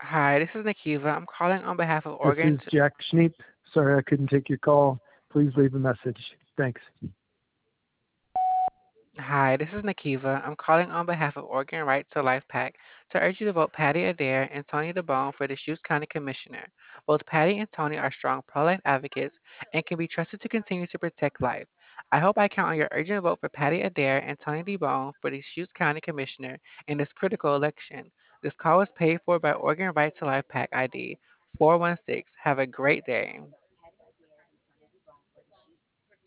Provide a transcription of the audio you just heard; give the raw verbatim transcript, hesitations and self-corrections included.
Hi, this is Nikiva. I'm calling on behalf of This Oregon. is Jack Schneep. Sorry I couldn't take your call. Please leave a message. Thanks. Hi, this is Nikiva. I'm calling on behalf of Oregon Right to Life PAC to urge you to vote Patty Adair and Tony DeBone for the Deschutes County Commissioner. Both Patty and Tony are strong pro-life advocates and can be trusted to continue to protect life. I hope I count on your urgent vote for Patty Adair and Tony DeBone for the Deschutes County Commissioner in this critical election. This call was paid for by Oregon Right to Life PAC I D four one six. Have a great day.